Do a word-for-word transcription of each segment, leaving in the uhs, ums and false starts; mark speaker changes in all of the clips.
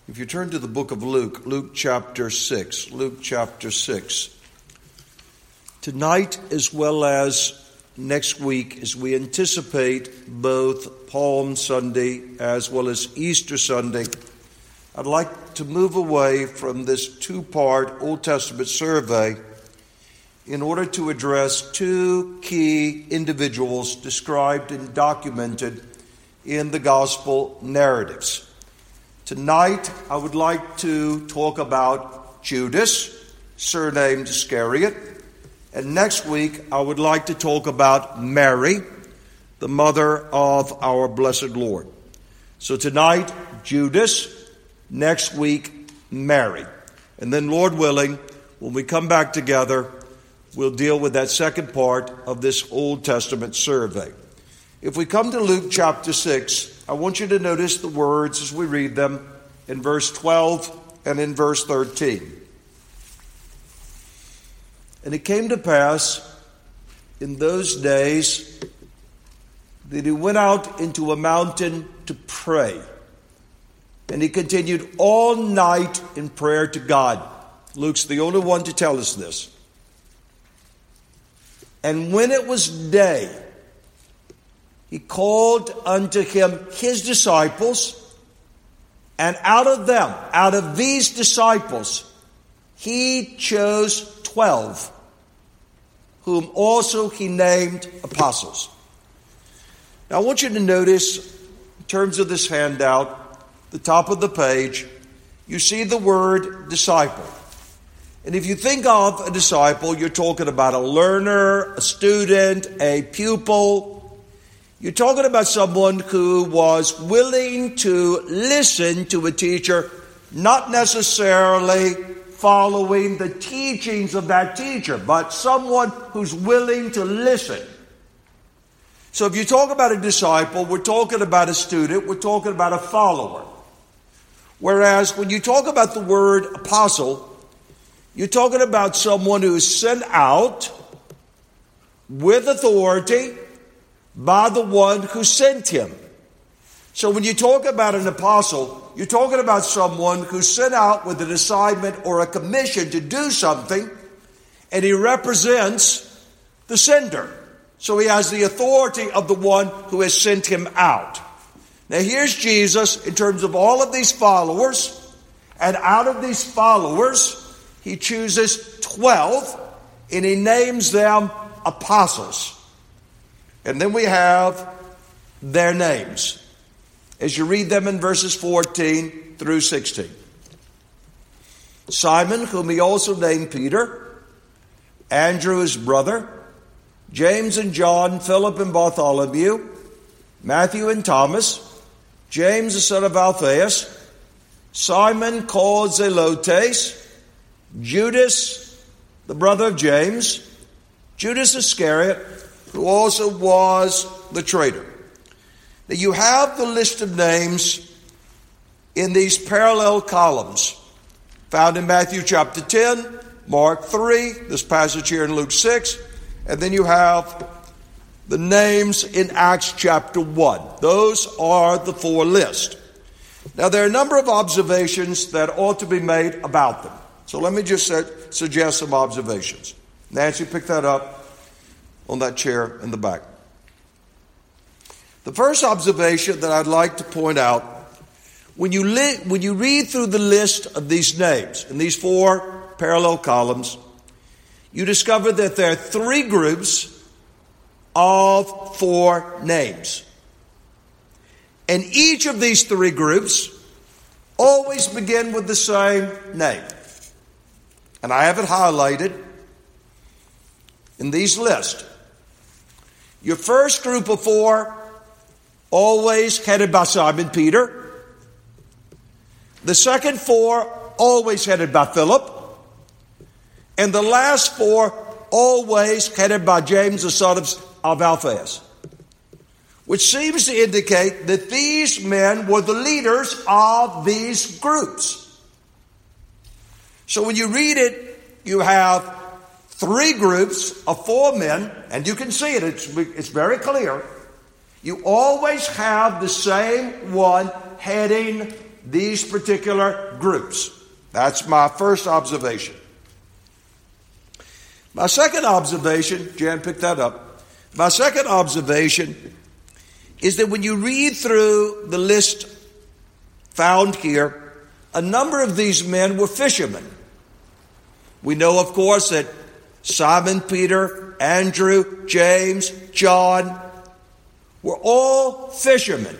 Speaker 1: If you turn to the book of Luke, Luke chapter six, Luke chapter six. Tonight as well as next week, as we anticipate both Palm Sunday as well as Easter Sunday, I'd like to move away from this two-part Old Testament survey in order to address two key individuals described and documented in the gospel narratives. Tonight, I would like to talk about Judas, surnamed Iscariot. And next week, I would like to talk about Mary, the mother of our blessed Lord. So tonight, Judas. Next week, Mary. And then, Lord willing, when we come back together, we'll deal with that second part of this Old Testament survey. If we come to Luke chapter six, I want you to notice the words as we read them in verse twelve and in verse thirteen. And it came to pass in those days that he went out into a mountain to pray. And he continued all night in prayer to God. Luke's the only one to tell us this. And when it was day, he called unto him his disciples, and out of them, out of these disciples, he chose twelve, whom also he named apostles. Now I want you to notice, in terms of this handout, the top of the page, you see the word disciple. And if you think of a disciple, you're talking about a learner, a student, a pupil. You're talking about someone who was willing to listen to a teacher, not necessarily following the teachings of that teacher, but someone who's willing to listen. So if you talk about a disciple, we're talking about a student, we're talking about a follower. Whereas when you talk about the word apostle, you're talking about someone who is sent out with authority by the one who sent him. So when you talk about an apostle, you're talking about someone who's sent out with an assignment or a commission to do something, and he represents the sender. So he has the authority of the one who has sent him out. Now here's Jesus in terms of all of these followers, and out of these followers, he chooses twelve, and he names them apostles. And then we have their names as you read them in verses fourteen through sixteen. Simon, whom he also named Peter, Andrew his brother, James and John, Philip and Bartholomew, Matthew and Thomas, James the son of Alphaeus, Simon called Zelotes, Judas, the brother of James, Judas Iscariot, who also was the traitor. Now you have the list of names in these parallel columns found in Matthew chapter ten, Mark three, this passage here in Luke six, and then you have the names in Acts chapter one. Those are the four lists. Now there are a number of observations that ought to be made about them. So let me just suggest some observations. Nancy, pick that up on that chair in the back. The first observation that I'd like to point out, when you li- when you read through the list of these names in these four parallel columns, you discover that there are three groups of four names. And each of these three groups always begin with the same name. And I have it highlighted in these lists. Your first group of four, always headed by Simon Peter. The second four, always headed by Philip. And the last four, always headed by James, the son of, of Alphaeus. Which seems to indicate that these men were the leaders of these groups. So when you read it, you have three groups of four men, and you can see it, it's, it's very clear. You always have the same one heading these particular groups. That's my first observation. My second observation, Jan picked that up. My second observation is that when you read through the list found here, a number of these men were fishermen. We know, of course, that Simon, Peter, Andrew, James, John were all fishermen.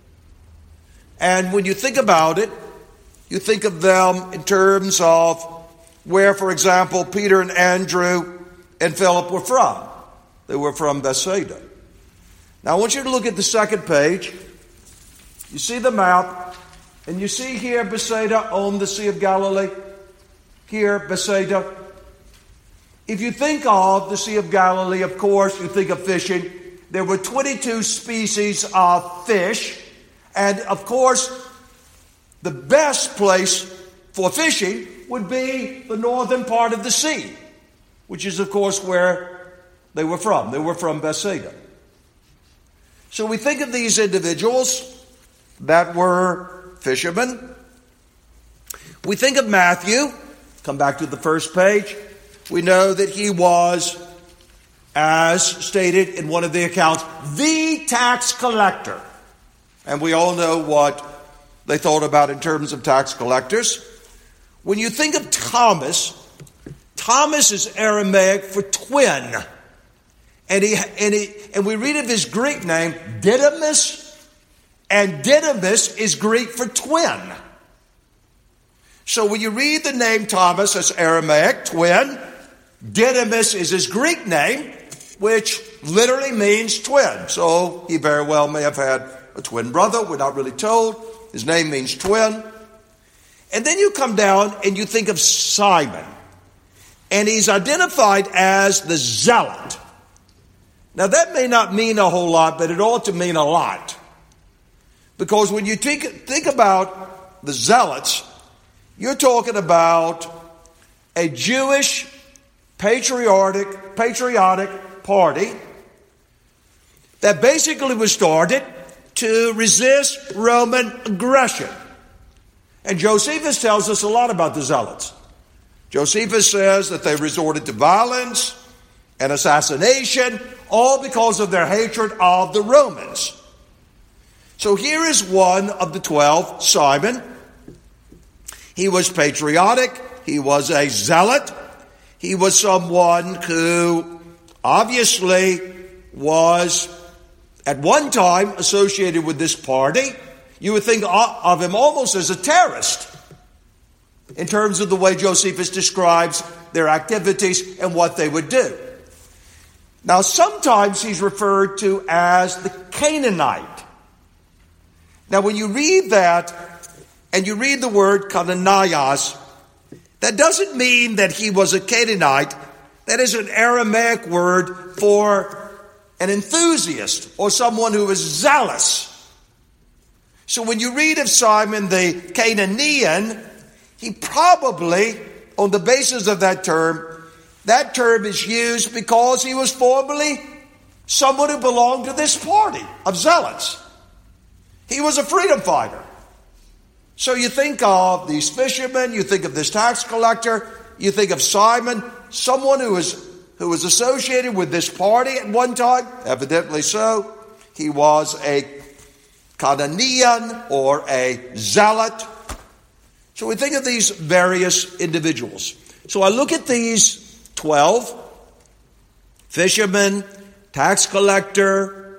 Speaker 1: And when you think about it, you think of them in terms of where, for example, Peter and Andrew and Philip were from. They were from Bethsaida. Now I want you to look at the second page. You see the map, and you see here Bethsaida on the Sea of Galilee. Here, Bethsaida. If you think of the Sea of Galilee, of course, you think of fishing. There were twenty-two species of fish. And, of course, the best place for fishing would be the northern part of the sea, which is, of course, where they were from. They were from Bethsaida. So we think of these individuals that were fishermen. We think of Matthew. Come back to the first page. We know that he was, as stated in one of the accounts, the tax collector. And we all know what they thought about in terms of tax collectors. When you think of Thomas, Thomas is Aramaic for twin. And he and he and we read of his Greek name, Didymus, and Didymus is Greek for twin. So when you read the name Thomas as Aramaic, twin, Didymus is his Greek name, which literally means twin. So he very well may have had a twin brother. We're not really told. His name means twin. And then you come down and you think of Simon. And he's identified as the zealot. Now that may not mean a whole lot, but it ought to mean a lot. Because when you think, think about the zealots, you're talking about a Jewish patriotic, patriotic party that basically was started to resist Roman aggression. And Josephus tells us a lot about the zealots. Josephus says that they resorted to violence and assassination, all because of their hatred of the Romans. So here is one of the twelve, Simon. He was patriotic. He was a zealot. He was someone who obviously was at one time associated with this party. You would think of him almost as a terrorist in terms of the way Josephus describes their activities and what they would do. Now, sometimes he's referred to as the Canaanite. Now, when you read that and you read the word Kananias, that doesn't mean that he was a Canaanite. That is an Aramaic word for an enthusiast or someone who is zealous. So when you read of Simon the Cananaean, he probably, on the basis of that term, that term is used because he was formerly someone who belonged to this party of zealots. He was a freedom fighter. So you think of these fishermen, you think of this tax collector, you think of Simon, someone who was who was associated with this party at one time, evidently so. He was a Cananaean or a zealot. So we think of these various individuals. So I look at these twelve, fishermen, tax collector,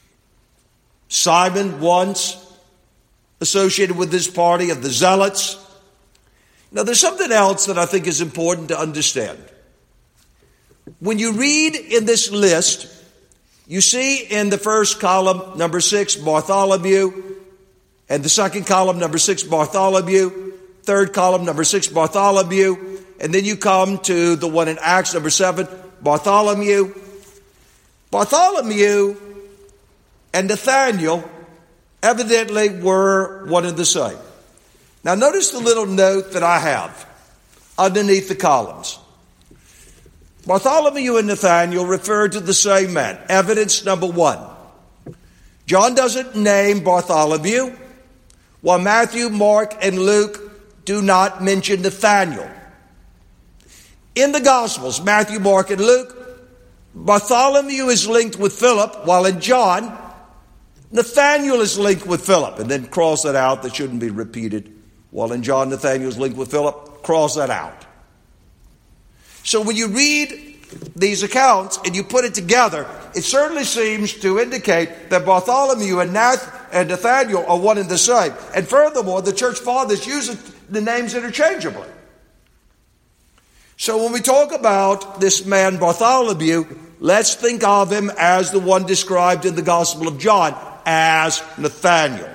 Speaker 1: Simon once associated with this party of the zealots. Now there's something else that I think is important to understand. When you read in this list, you see in the first column, number six, Bartholomew, and the second column, number six, Bartholomew, third column, number six, Bartholomew, and then you come to the one in Acts, number seven, Bartholomew. Bartholomew and Nathaniel evidently were one and the same. Now notice the little note that I have underneath the columns. Bartholomew and Nathaniel refer to the same man. Evidence number one. John doesn't name Bartholomew. while Matthew, Mark, and Luke do not mention Nathanael. In the Gospels, Matthew, Mark, and Luke, Bartholomew is linked with Philip, while in John, Nathanael is linked with Philip. And then cross that out. That shouldn't be repeated. While in John, Nathanael is linked with Philip. Cross that out. So when you read these accounts and you put it together, it certainly seems to indicate that Bartholomew and Nathanael are one and the same. And furthermore, the church fathers use the names interchangeably. So when we talk about this man Bartholomew, let's think of him as the one described in the Gospel of John as Nathanael.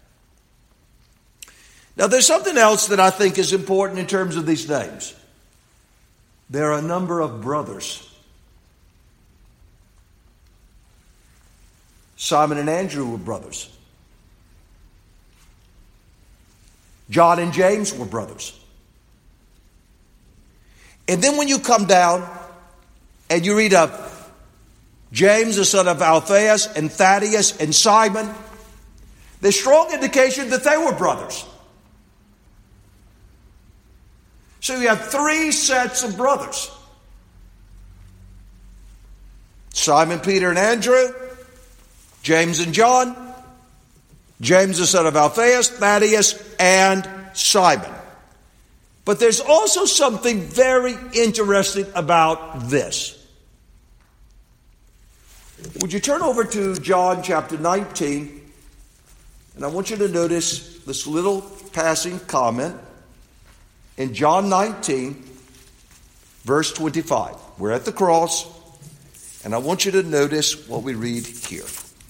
Speaker 1: Now there's something else that I think is important in terms of these names. There are a number of brothers. Simon and Andrew were brothers. John and James were brothers. And then when you come down and you read of James, the son of Alphaeus, and Thaddeus, and Simon, there's strong indication that they were brothers. So you have three sets of brothers. Simon, Peter, and Andrew, James and John, James, the son of Alphaeus, Thaddeus, and Simon. But there's also something very interesting about this. Would you turn over to John chapter nineteen? And I want you to notice this little passing comment in John nineteen, verse twenty-five. We're at the cross, and I want you to notice what we read here.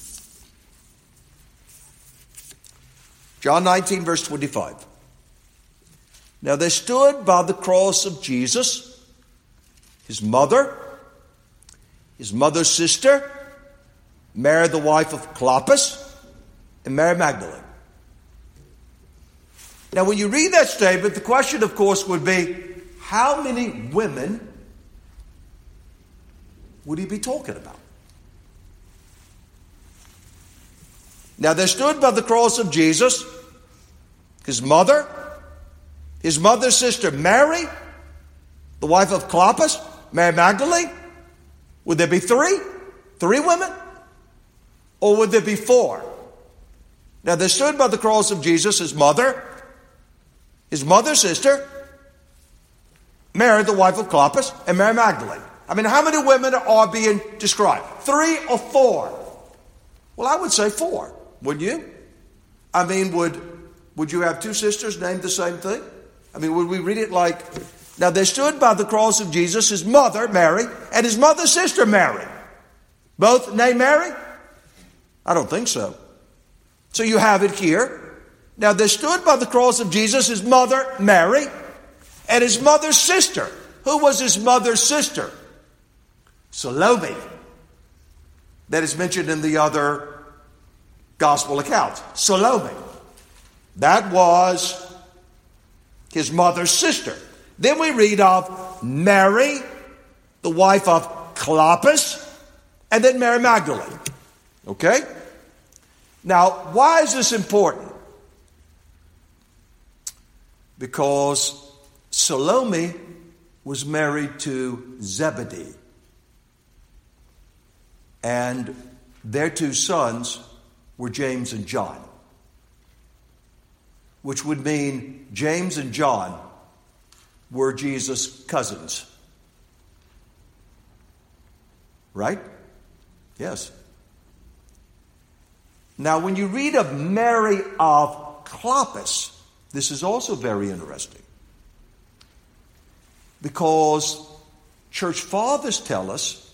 Speaker 1: John nineteen, verse twenty-five. Now there stood by the cross of Jesus his mother, his mother's sister, Mary the wife of Clopas, and Mary Magdalene. Now when you read that statement, the question of course would be, how many women would he be talking about? Now there stood by the cross of Jesus his mother, his mother's sister Mary, the wife of Clopas, Mary Magdalene. Would there be three? Three women? Or would there be four? Now there stood by the cross of Jesus his mother, his mother's sister, Mary, the wife of Clopas, and Mary Magdalene. I mean, how many women are being described? Three or four? Well, I would say four. Wouldn't you? I mean, would, would you have two sisters named the same thing? I mean, would we read it like, now there stood by the cross of Jesus his mother, Mary, and his mother's sister, Mary. Both named Mary? I don't think so. So you have it here. Now there stood by the cross of Jesus his mother, Mary, and his mother's sister. Who was his mother's sister? Salome. That is mentioned in the other gospel accounts. Salome. That was his mother's sister. Then we read of Mary, the wife of Clopas, and then Mary Magdalene. Okay? Now, why is this important? Because Salome was married to Zebedee. And their two sons were James and John. Which would mean James and John were Jesus' cousins. Right? Yes. Now, when you read of Mary of Clopas, this is also very interesting. Because church fathers tell us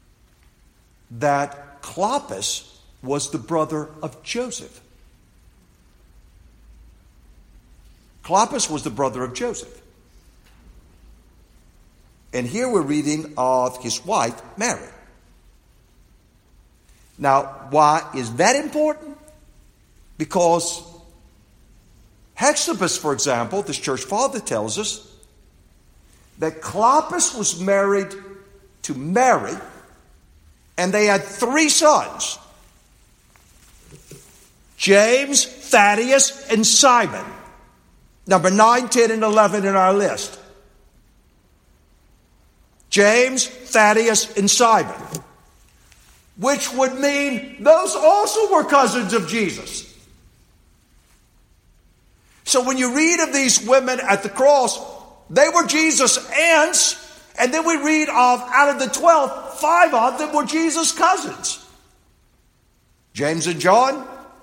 Speaker 1: that Clopas was the brother of Joseph. Clopas was the brother of Joseph. And here we're reading of his wife, Mary. Now, why is that important? Because Hexabbas, for example, this church father tells us that Clopas was married to Mary, and they had three sons. James, Thaddeus, and Simon. Number nine, ten, and eleven in our list. James, Thaddeus, and Simon. Which would mean those also were cousins of Jesus. So when you read of these women at the cross, they were Jesus' aunts. And then we read of, out of the twelve, five of them were Jesus' cousins. James and John.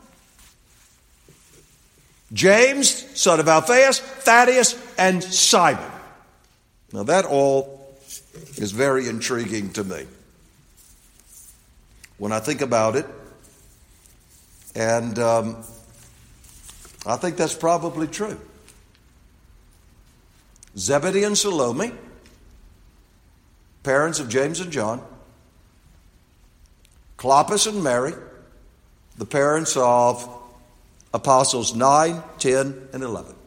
Speaker 1: James, son of Alphaeus, Thaddeus, and Simon. Now that all is very intriguing to me when I think about it. And um, I think that's probably true. Zebedee and Salome, parents of James and John. Clopas and Mary, the parents of apostles nine, ten, and eleven.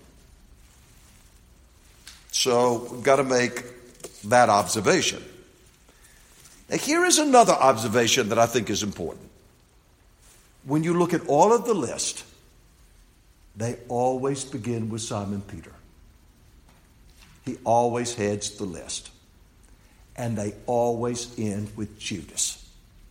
Speaker 1: So we've got to make that observation. Now here is another observation that I think is important. When you look at all of the list, they always begin with Simon Peter. He always heads the list. And they always end with Judas.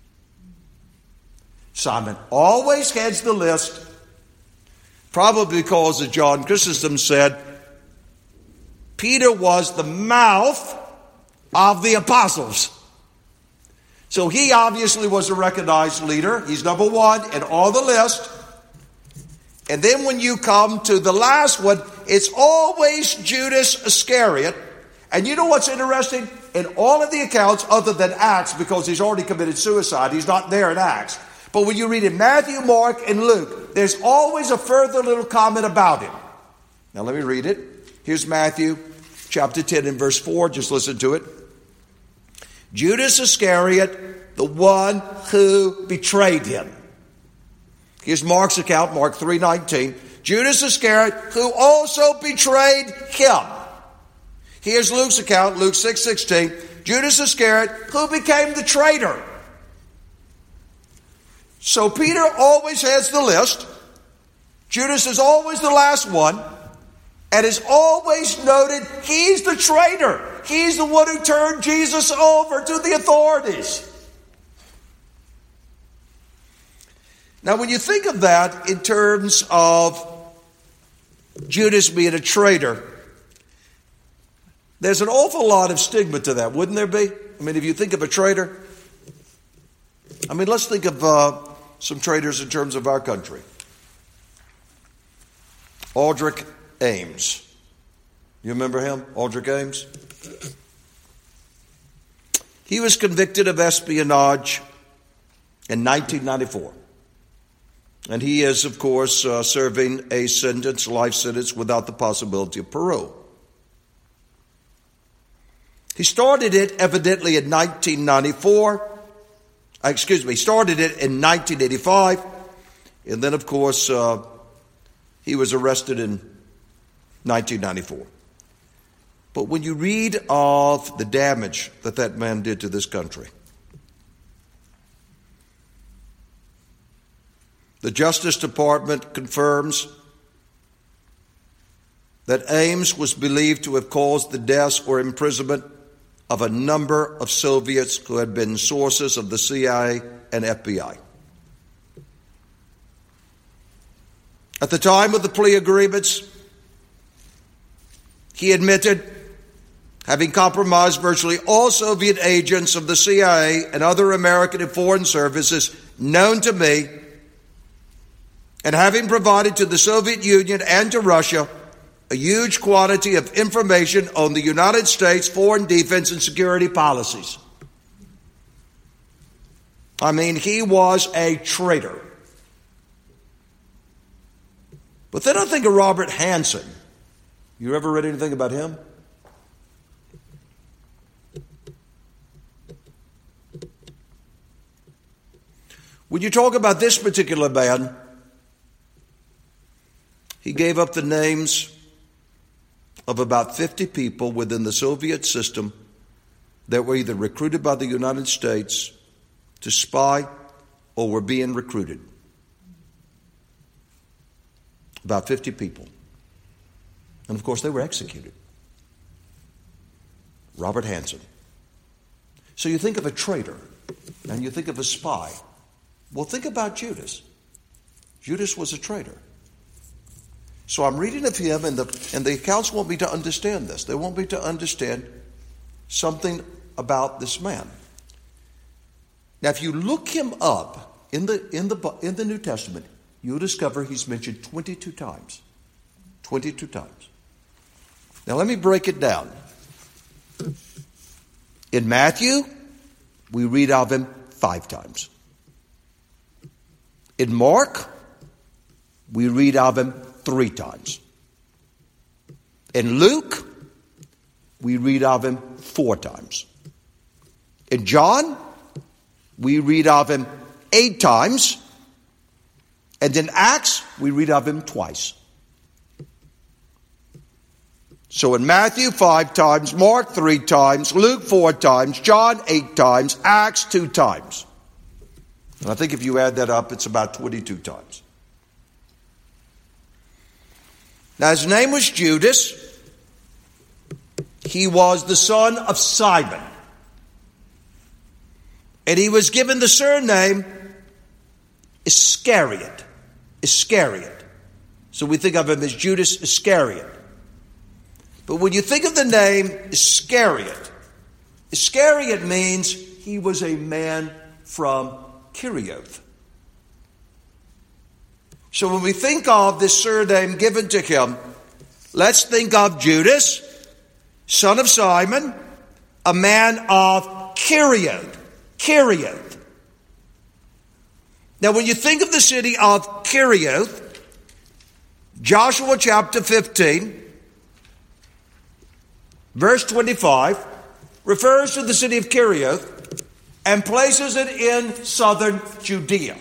Speaker 1: Simon always heads the list, probably because, as John Chrysostom said, Peter was the mouth of the apostles. So he obviously was a recognized leader. He's number one in all the list. And then when you come to the last one, it's always Judas Iscariot. And you know what's interesting? In all of the accounts other than Acts, because he's already committed suicide, he's not there in Acts. But when you read in Matthew, Mark, and Luke, there's always a further little comment about him. Now let me read it. Here's Matthew chapter ten and verse four. Just listen to it. Judas Iscariot, the one who betrayed him. Here's Mark's account, Mark three nineteen. Judas Iscariot, who also betrayed him. Here's Luke's account, Luke six sixteen. Judas Iscariot, who became the traitor. So Peter always has the list. Judas is always the last one. And is always noted, he's the traitor. He's the one who turned Jesus over to the authorities. Now, when you think of that in terms of Judas being a traitor, there's an awful lot of stigma to that, wouldn't there be? I mean, if you think of a traitor, I mean, let's think of uh, some traitors in terms of our country. Aldrich Ames. You remember him? Aldrich Ames? He was convicted of espionage in nineteen ninety-four. And he is, of course, uh, serving a sentence, life sentence, without the possibility of parole. He started it evidently in nineteen ninety-four. Uh, excuse me, he started it in nineteen eighty-five. And then, of course, uh, he was arrested in nineteen ninety-four. But when you read of the damage that that man did to this country, the Justice Department confirms that Ames was believed to have caused the deaths or imprisonment of a number of Soviets who had been sources of the C I A and F B I. At the time of the plea agreements, he admitted having compromised virtually all Soviet agents of the C I A and other American and foreign services known to me, and having provided to the Soviet Union and to Russia a huge quantity of information on the United States foreign defense and security policies. I mean, he was a traitor. But then I think of Robert Hansen. You ever read anything about him? When you talk about this particular man, he gave up the names of about fifty people within the Soviet system that were either recruited by the United States to spy or were being recruited. about fifty people. And of course, they were executed. Robert Hansen. So you think of a traitor and you think of a spy. Well, think about Judas. Judas was a traitor. So I'm reading of him, and the, and the accounts want me to understand this. They want me to understand something about this man. Now, if you look him up in the, in the, in the New Testament, you'll discover he's mentioned twenty-two times. twenty-two times. Now, let me break it down. In Matthew, we read of him five times. In Mark, we read of him three times. In Luke, we read of him four times. In John, we read of him eight times. And in Acts, we read of him twice. So in Matthew, five times, Mark, three times, Luke, four times, John, eight times, Acts, two times. And I think if you add that up, it's about twenty-two times. Now, his name was Judas. He was the son of Simon. And he was given the surname Iscariot. Iscariot. So we think of him as Judas Iscariot. But when you think of the name Iscariot, Iscariot means he was a man from Kerioth. So when we think of this surname given to him, let's think of Judas, son of Simon, a man of Kerioth. Kerioth. Now when you think of the city of Kerioth, Joshua chapter fifteen, verse twenty-five, refers to the city of Kerioth and places it in southern Judea.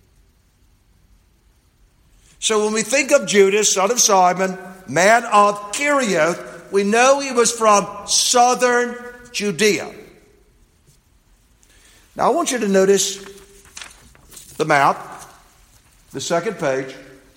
Speaker 1: So when we think of Judas, son of Simon, man of Kerioth, we know he was from southern Judea. Now I want you to notice the map, the second page.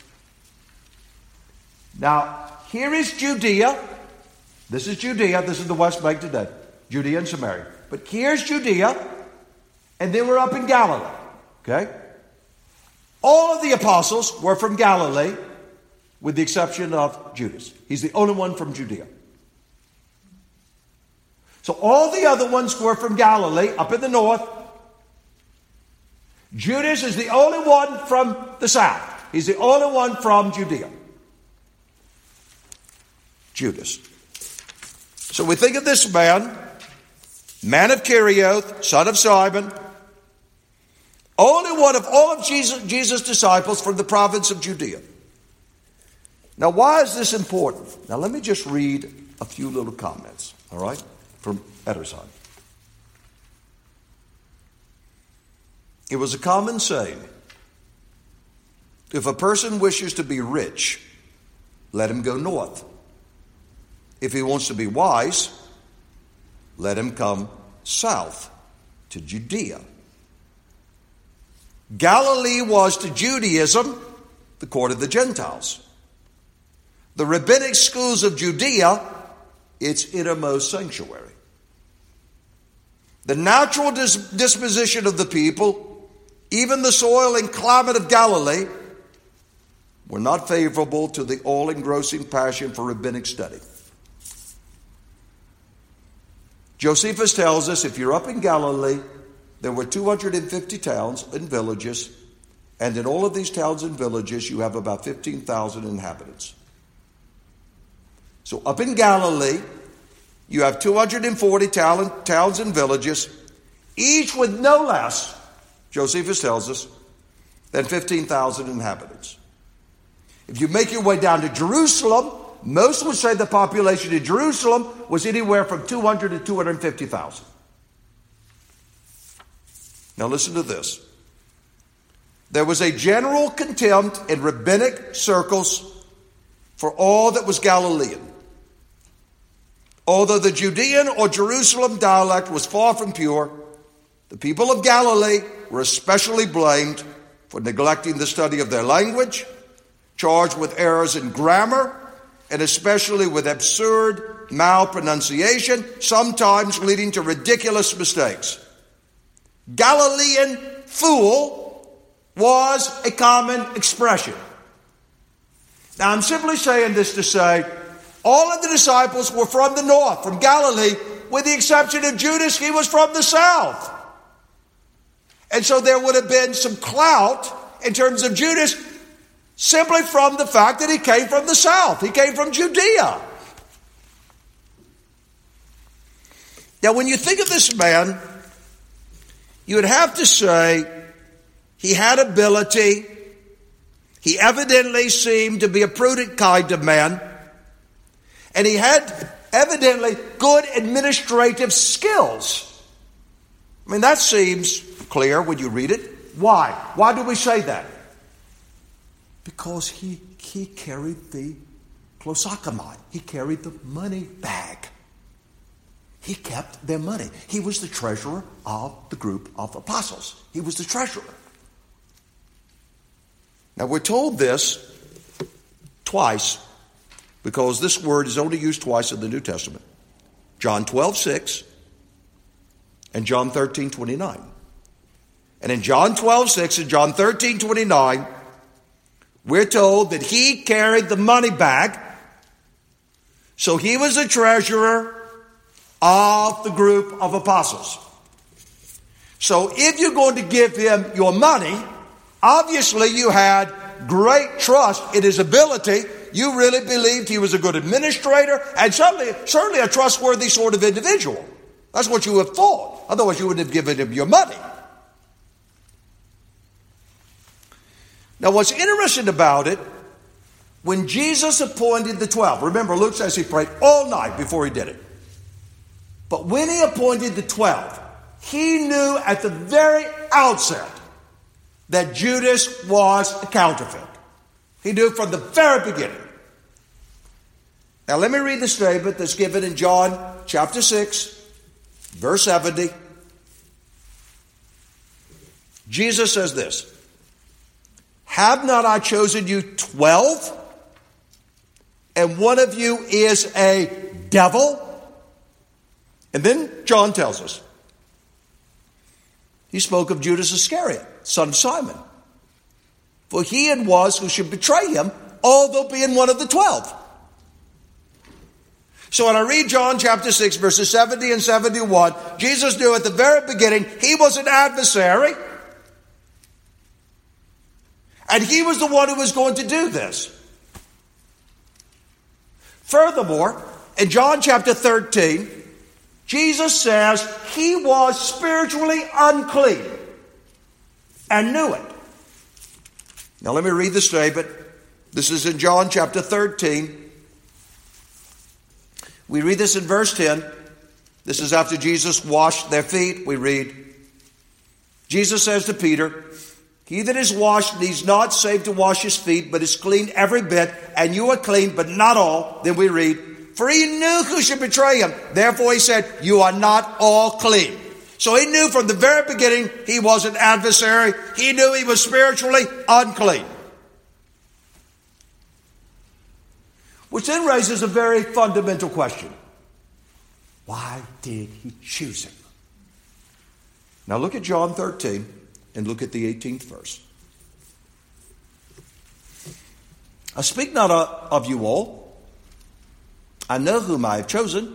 Speaker 1: Now here is Judea. This is Judea. This is the West Bank today. Judea and Samaria. But here's Judea. And then we're up in Galilee. Okay? All of the apostles were from Galilee, with the exception of Judas. He's the only one from Judea. So all the other ones were from Galilee, up in the north. Judas is the only one from the south. He's the only one from Judea. Judas. So we think of this man, man of Kerioth, son of Simon, only one of all of Jesus, Jesus' disciples from the province of Judea. Now, why is this important? Now, let me just read a few little comments, all right, from Edersheim. It was a common saying, if a person wishes to be rich, let him go north. If he wants to be wise, let him come south to Judea. Galilee was to Judaism the court of the Gentiles. The rabbinic schools of Judea, its innermost sanctuary. The natural dis- disposition of the people, even the soil and climate of Galilee, were not favorable to the all-engrossing passion for rabbinic study. Josephus tells us if you're up in Galilee, there were two hundred fifty towns and villages, and in all of these towns and villages, you have about fifteen thousand inhabitants. So up in Galilee, you have two hundred forty towns and villages, each with no less, Josephus tells us, than fifteen thousand inhabitants. If you make your way down to Jerusalem, most would say the population in Jerusalem was anywhere from two hundred to two hundred fifty thousand. Now listen to this. There was a general contempt in rabbinic circles for all that was Galilean. Although the Judean or Jerusalem dialect was far from pure, the people of Galilee were especially blamed for neglecting the study of their language, charged with errors in grammar, and especially with absurd malpronunciation, sometimes leading to ridiculous mistakes. Galilean fool was a common expression. Now, I'm simply saying this to say, all of the disciples were from the north, from Galilee, with the exception of Judas. He was from the south. And so there would have been some clout in terms of Judas simply from the fact that he came from the south. He came from Judea. Now, when you think of this man, you would have to say he had ability. He evidently seemed to be a prudent kind of man. And he had evidently good administrative skills. I mean, that seems clear when you read it. Why? Why do we say that? Because he, he carried the klosakamai. He carried the money bag. He kept their money. He was the treasurer of the group of apostles. He was the treasurer. Now, we're told this twice, because this word is only used twice in the New Testament. John twelve six and John thirteen twenty-nine. And in John twelve six and John thirteen twenty-nine, we're told that he carried the money bag. So he was the treasurer of the group of apostles. So if you're going to give him your money, obviously you had great trust in his ability. You really believed he was a good administrator and certainly, certainly a trustworthy sort of individual. That's what you have thought. Otherwise you wouldn't have given him your money. Now, what's interesting about it, when Jesus appointed the twelve, remember Luke says he prayed all night before he did it. But when he appointed the twelve, he knew at the very outset that Judas was a counterfeit. He knew from the very beginning. Now let me read the statement that's given in John chapter six, verse seventy. Jesus says this, "Have not I chosen you twelve, and one of you is a devil?" And then John tells us, he spoke of Judas Iscariot, son of Simon. For he it was who should betray him, although being one of the twelve. So when I read John chapter six, verses seventy and seventy-one, Jesus knew at the very beginning he was an adversary. And he was the one who was going to do this. Furthermore, in John chapter thirteen, Jesus says he was spiritually unclean and knew it. Now let me read the statement. This is in John chapter thirteen. We read this in verse ten. This is after Jesus washed their feet. We read, Jesus says to Peter, "He that is washed needs not save to wash his feet, but is clean every bit, and you are clean, but not all." Then we read, "For he knew who should betray him. Therefore he said, you are not all clean." So he knew from the very beginning he was an adversary. He knew he was spiritually unclean. Which then raises a very fundamental question. Why did he choose him? Now look at John thirteen and look at the eighteenth verse. "I speak not of you all. I know whom I have chosen,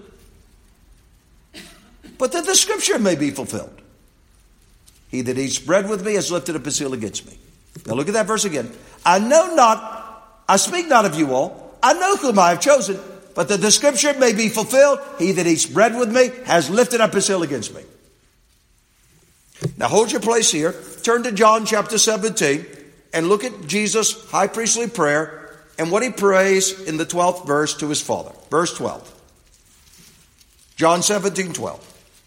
Speaker 1: but that the scripture may be fulfilled. He that eats bread with me has lifted up his heel against me." Now look at that verse again. "I know not, I speak not of you all. I know whom I have chosen, but that the scripture may be fulfilled. He that eats bread with me has lifted up his heel against me." Now hold your place here. Turn to John chapter seventeen and look at Jesus' high priestly prayer and what he prays in the twelfth verse to his Father. Verse twelve. John seventeen twelve.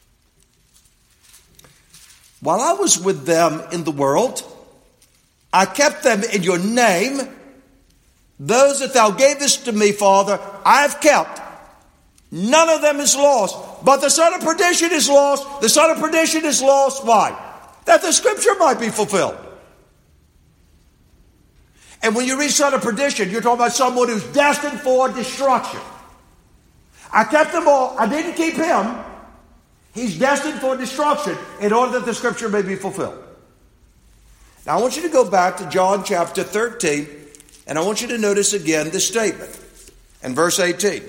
Speaker 1: "While I was with them in the world, I kept them in your name. Those that thou gavest to me, Father, I have kept. None of them is lost. But the son of perdition is lost. The son of perdition is lost. Why? That the scripture might be fulfilled." And when you read son of perdition, you're talking about someone who's destined for destruction. I kept them all. I didn't keep him. He's destined for destruction in order that the scripture may be fulfilled. Now I want you to go back to John chapter thirteen, and I want you to notice again this statement in verse eighteen.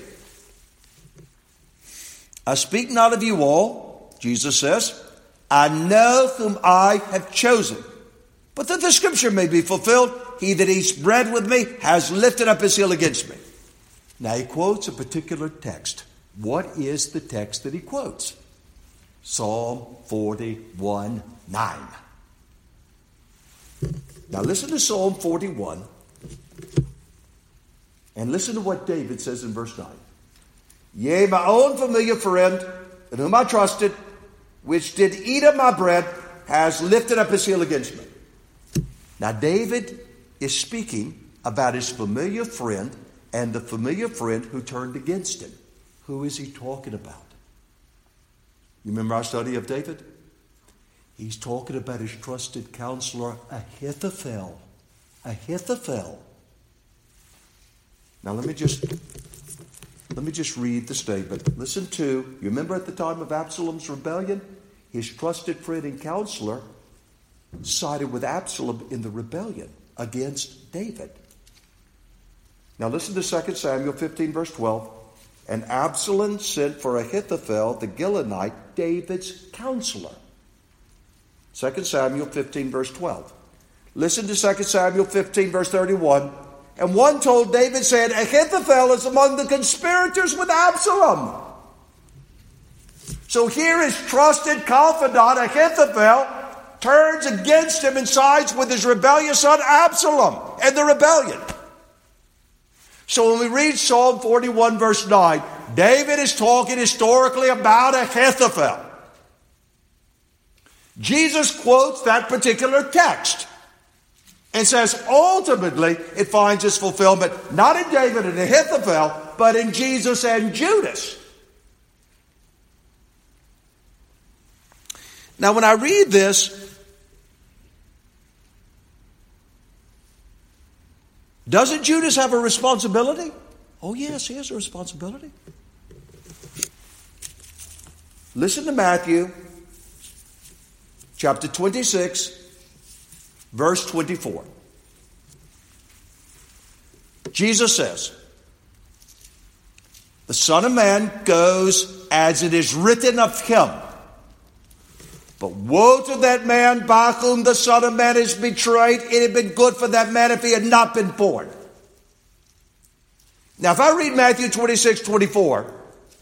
Speaker 1: I speak not of you all, Jesus says. I know whom I have chosen. But that the scripture may be fulfilled, he that eats bread with me has lifted up his heel against me. Now he quotes a particular text. What is the text that he quotes? Psalm forty-one nine. Now listen to Psalm forty-one and listen to what David says in verse nine. Yea, my own familiar friend, in whom I trusted, which did eat of my bread, has lifted up his heel against me. Now David is speaking about his familiar friend and the familiar friend who turned against him. Who is he talking about? You remember our study of David? He's talking about his trusted counselor, Ahithophel. Ahithophel. Now let me just let me just read the statement. Listen to, you remember at the time of Absalom's rebellion, his trusted friend and counselor sided with Absalom in the rebellion against David. Now listen to Second Samuel fifteen verse twelve. And Absalom sent for Ahithophel the Gilonite, David's counselor. Second Samuel fifteen verse twelve. Listen to Second Samuel fifteen verse thirty-one. And one told David, saying, Ahithophel is among the conspirators with Absalom. So here his trusted confidant, Ahithophel, turns against him and sides with his rebellious son Absalom and the rebellion. So when we read Psalm forty-one verse nine, David is talking historically about Ahithophel. Jesus quotes that particular text and says ultimately it finds its fulfillment not in David and Ahithophel, but in Jesus and Judas. Now when I read this, doesn't Judas have a responsibility? Oh yes, he has a responsibility. Listen to Matthew chapter twenty-six, verse twenty-four. Jesus says, the Son of Man goes as it is written of him. But woe to that man by whom the Son of Man is betrayed. It had been good for that man if he had not been born. Now, if I read Matthew twenty-six, twenty-four,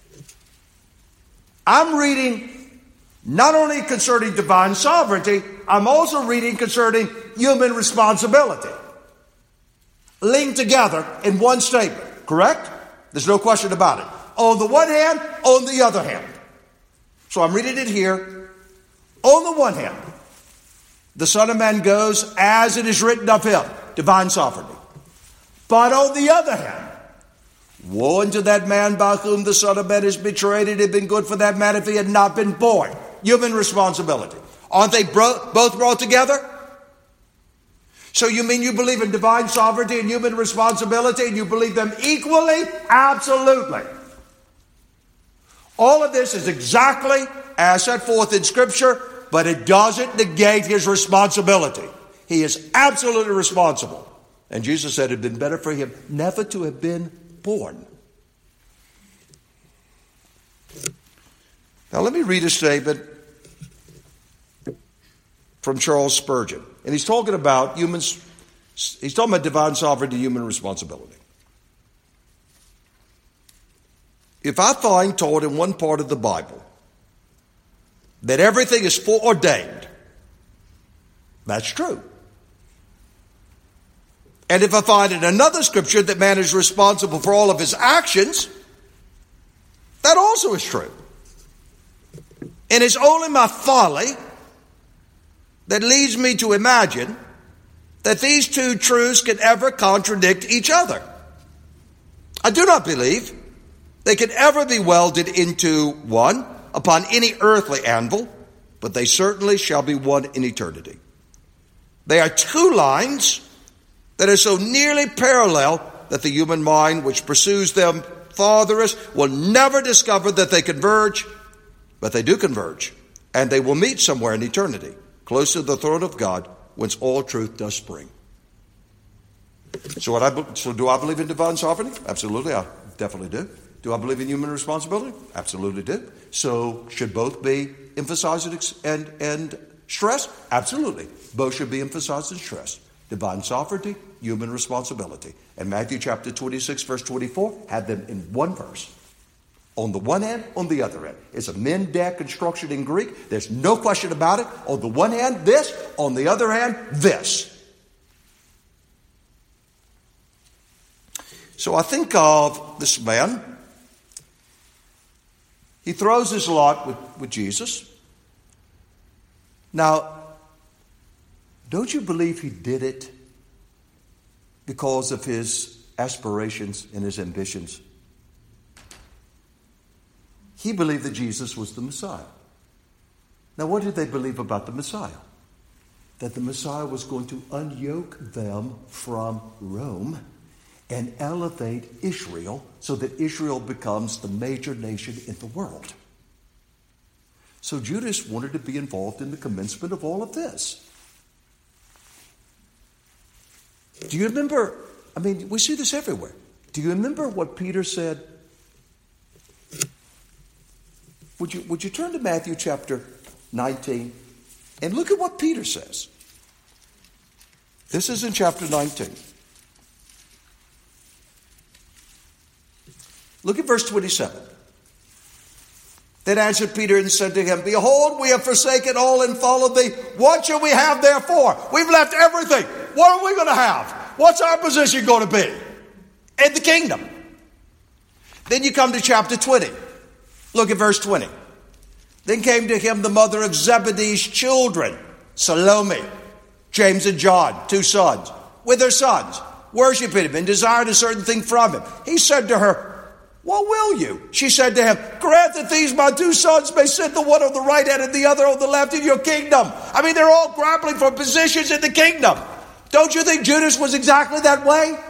Speaker 1: I'm reading not only concerning divine sovereignty, I'm also reading concerning human responsibility. Linked together in one statement, correct? There's no question about it. On the one hand, on the other hand. So I'm reading it here. On the one hand, the Son of Man goes as it is written of him, divine sovereignty. But on the other hand, woe unto that man by whom the Son of Man is betrayed. It had been good for that man if he had not been born. Human responsibility. Aren't they bro- both brought together? So you mean you believe in divine sovereignty and human responsibility and you believe them equally? Absolutely. All of this is exactly as set forth in Scripture, but it doesn't negate his responsibility. He is absolutely responsible. And Jesus said it had been better for him never to have been born. Now let me read a statement from Charles Spurgeon. And he's talking about humans, he's talking about divine sovereignty, human responsibility. If I find taught in one part of the Bible that everything is foreordained, that's true. And if I find in another scripture that man is responsible for all of his actions, that also is true. And it's only my folly that leads me to imagine that these two truths can ever contradict each other. I do not believe they can ever be welded into one upon any earthly anvil, but they certainly shall be one in eternity. They are two lines that are so nearly parallel that the human mind which pursues them farthest will never discover that they converge, but they do converge, and they will meet somewhere in eternity, close to the throne of God, whence all truth does spring. So, what I so do I believe in divine sovereignty? Absolutely, I definitely do. Do I believe in human responsibility? Absolutely do. So, should both be emphasized and and stressed? Absolutely, both should be emphasized and stressed. Divine sovereignty, human responsibility. And Matthew chapter twenty-six, verse twenty-four, had them in one verse. On the one hand, on the other hand. It's a Mendac construction in Greek. There's no question about it. On the one hand, this. On the other hand, this. So I think of this man. He throws his lot with, with Jesus. Now, don't you believe he did it because of his aspirations and his ambitions? He believed that Jesus was the Messiah. Now, what did they believe about the Messiah? That the Messiah was going to unyoke them from Rome and elevate Israel so that Israel becomes the major nation in the world. So Judas wanted to be involved in the commencement of all of this. Do you remember? I mean, we see this everywhere. Do you remember what Peter said? Would you, would you turn to Matthew chapter nineteen and look at what Peter says? This is in chapter nineteen. Look at verse twenty-seven. Then answered Peter and said to him, Behold, we have forsaken all and followed thee. What shall we have therefore? We've left everything. What are we going to have? What's our position going to be in the kingdom? Then you come to chapter twenty. Look at verse twenty. Then came to him the mother of Zebedee's children, Salome, James and John, two sons, with their sons, worshiping him and desired a certain thing from him. He said to her, What will you? She said to him, Grant that these my two sons may sit the one on the right hand and the other on the left in your kingdom. I mean, they're all grappling for positions in the kingdom. Don't you think Judas was exactly that way?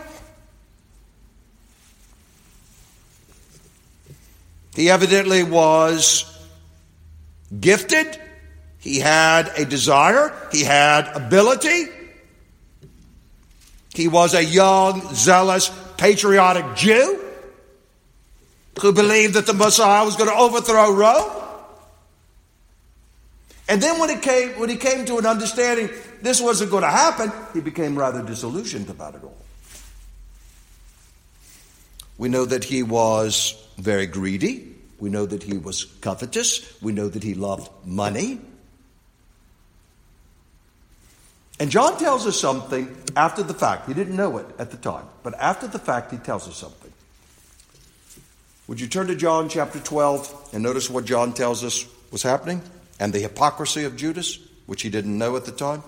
Speaker 1: He evidently was gifted. He had a desire. He had ability. He was a young, zealous, patriotic Jew who believed that the Messiah was going to overthrow Rome. And then when it came, when he came to an understanding this wasn't going to happen, he became rather disillusioned about it all. We know that he was very greedy. We know that he was covetous. We know that he loved money. And John tells us something after the fact. He didn't know it at the time, but after the fact he tells us something. Would you turn to John chapter twelve and notice what John tells us was happening and the hypocrisy of Judas, which he didn't know at the time?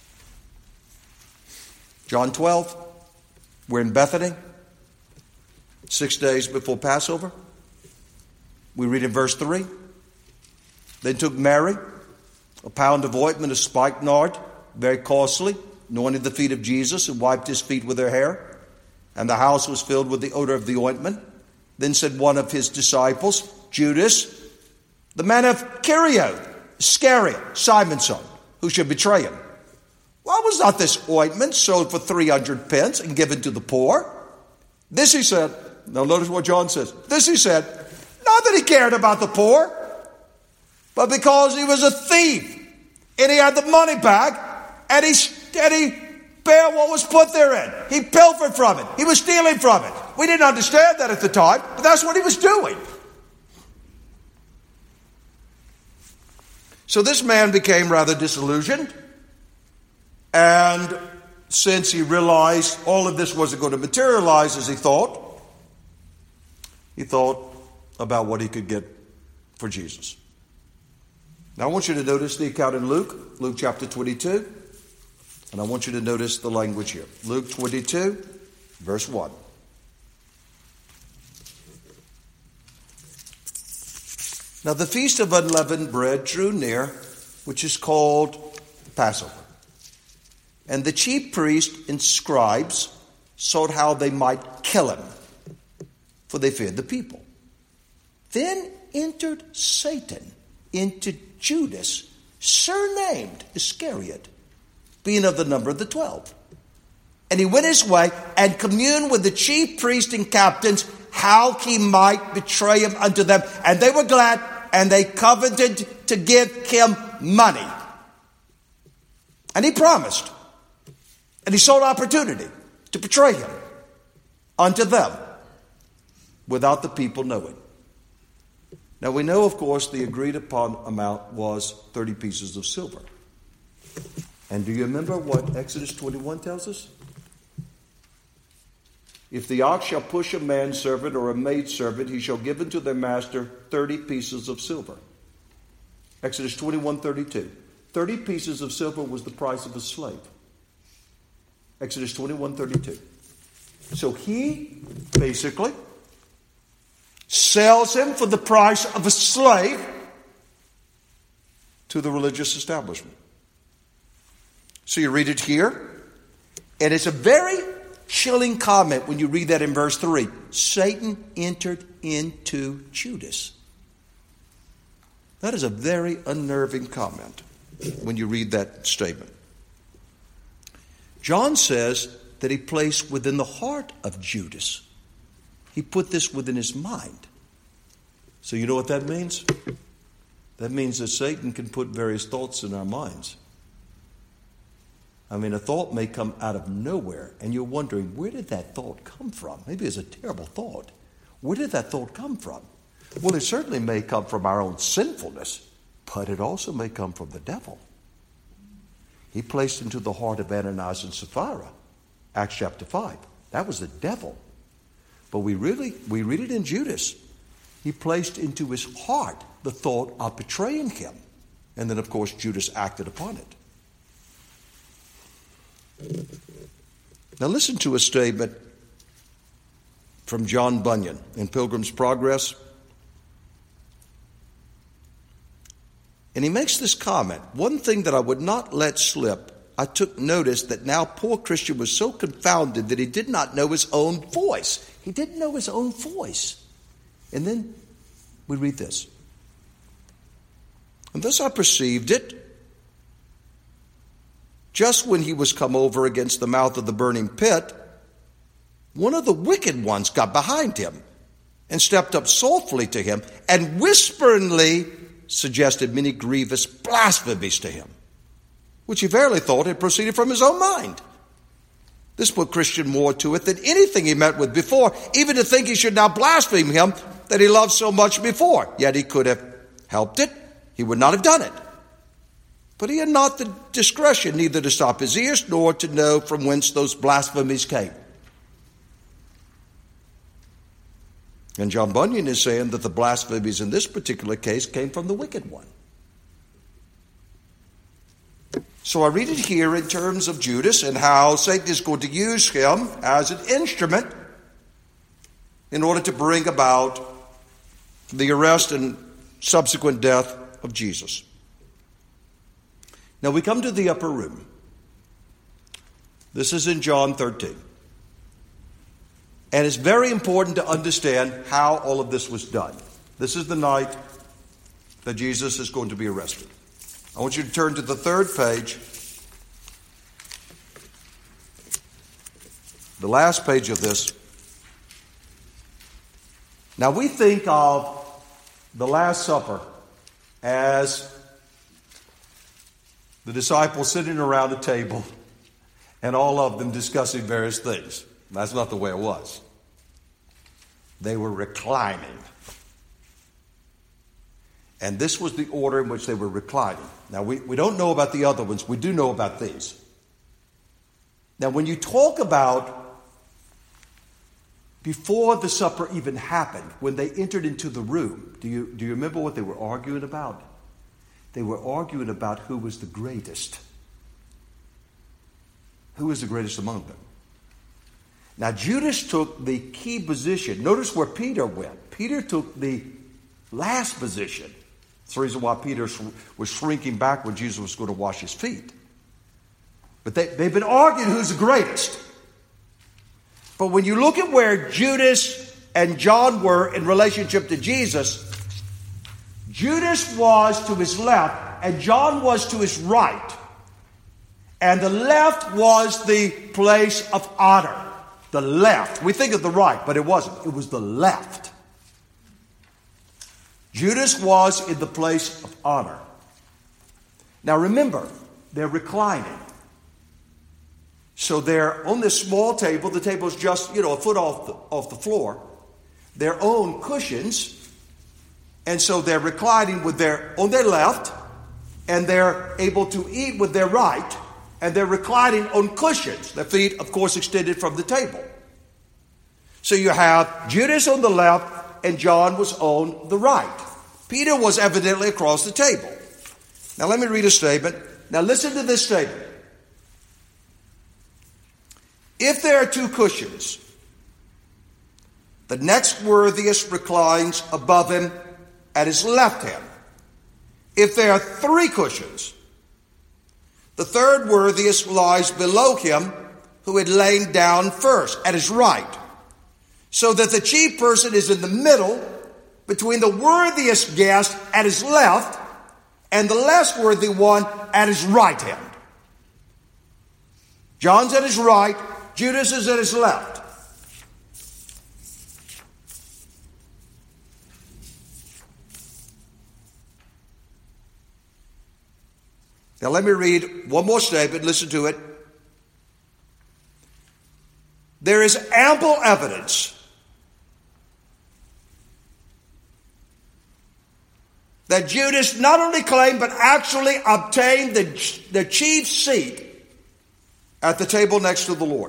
Speaker 1: John twelve, we're in Bethany, six days before Passover. We read in verse three. Then took Mary a pound of ointment of spikenard, very costly, anointed the feet of Jesus and wiped his feet with her hair. And the house was filled with the odor of the ointment. Then said one of his disciples, Judas, the man of Kerioth, Iscariot, Simon's son, who should betray him. Why was not this ointment sold for three hundred pence and given to the poor? This he said. Now notice what John says. This he said, not that he cared about the poor, but because he was a thief and he had the money bag and he, and he bare what was put therein. He pilfered from it. He was stealing from it. We didn't understand that at the time, but that's what he was doing. So this man became rather disillusioned. And since he realized all of this wasn't going to materialize as he thought, he thought about what he could get for Jesus. Now I want you to notice the account in Luke, Luke chapter twenty-two. And I want you to notice the language here. Luke twenty-two, verse one. Now the feast of unleavened bread drew near, which is called Passover. And the chief priests and scribes sought how they might kill him, for they feared the people. Then entered Satan into Judas, surnamed Iscariot, being of the number of the twelve. And he went his way and communed with the chief priests and captains how he might betray him unto them. And they were glad, and they coveted to give him money. And he promised, and he sought opportunity to betray him unto them without the people knowing. Now we know, of course, the agreed upon amount was thirty pieces of silver. And do you remember what Exodus twenty-one tells us? If the ox shall push a manservant or a maidservant, he shall give unto their master thirty pieces of silver. Exodus twenty-one thirty-two. Thirty pieces of silver was the price of a slave. Exodus twenty-one thirty-two. So he basically sells him for the price of a slave to the religious establishment. So you read it here, and it's a very chilling comment when you read that in verse three. Satan entered into Judas. That is a very unnerving comment when you read that statement. John says that he placed within the heart of Judas. He put this within his mind. So you know what that means? That means that Satan can put various thoughts in our minds. I mean, a thought may come out of nowhere, and you're wondering, where did that thought come from? Maybe it's a terrible thought. Where did that thought come from? Well, it certainly may come from our own sinfulness, but it also may come from the devil. He placed into the heart of Ananias and Sapphira, Acts chapter five. That was the devil. But we really, we read it in Judas. He placed into his heart the thought of betraying him. And then, of course, Judas acted upon it. Now listen to a statement from John Bunyan in Pilgrim's Progress. And he makes this comment. One thing that I would not let slip, I took notice that now poor Christian was so confounded that he did not know his own voice. He didn't know his own voice. And then we read this. And thus I perceived it, just when he was come over against the mouth of the burning pit, one of the wicked ones got behind him and stepped up softly to him and whisperingly suggested many grievous blasphemies to him, which he verily thought had proceeded from his own mind. This put Christian more to it than anything he met with before, even to think he should now blaspheme him that he loved so much before. Yet he could have helped it. He would not have done it. But he had not the discretion neither to stop his ears nor to know from whence those blasphemies came. And John Bunyan is saying that the blasphemies in this particular case came from the wicked one. So I read it here in terms of Judas and how Satan is going to use him as an instrument in order to bring about the arrest and subsequent death of Jesus. Now we come to the upper room. This is in John thirteen. And it's very important to understand how all of this was done. This is the night that Jesus is going to be arrested. I want you to turn to the third page. The last page of this. Now we think of the Last Supper as the disciples sitting around a table and all of them discussing various things. That's not the way it was. They were reclining. And this was the order in which they were reclining. Now, we, we don't know about the other ones. We do know about these. Now, when you talk about before the supper even happened, when they entered into the room, do you, do you remember what they were arguing about? They were arguing about who was the greatest. Who was the greatest among them? Now, Judas took the key position. Notice where Peter went. Peter took the last position. That's the reason why Peter was shrinking back when Jesus was going to wash his feet. But they, they've been arguing who's the greatest. But when you look at where Judas and John were in relationship to Jesus, Judas was to his left and John was to his right. And the left was the place of honor. The left. We think of the right, but it wasn't. It was the left. Judas was in the place of honor. Now remember, they're reclining. So they're on this small table. The table is just, you know, a foot off the, off the floor. Their own cushions. And so they're reclining with their on their left. And they're able to eat with their right. And they're reclining on cushions. Their feet, of course, extended from the table. So you have Judas on the left and John was on the right. Peter was evidently across the table. Now let me read a statement. Now listen to this statement. If there are two cushions, the next worthiest reclines above him at his left hand. If there are three cushions, the third worthiest lies below him who had lain down first at his right. So that the chief person is in the middle between the worthiest guest at his left and the less worthy one at his right hand. John's at his right, Judas is at his left. Now let me read one more statement. Listen to it. There is ample evidence that Judas not only claimed but actually obtained the, the chief seat at the table next to the Lord.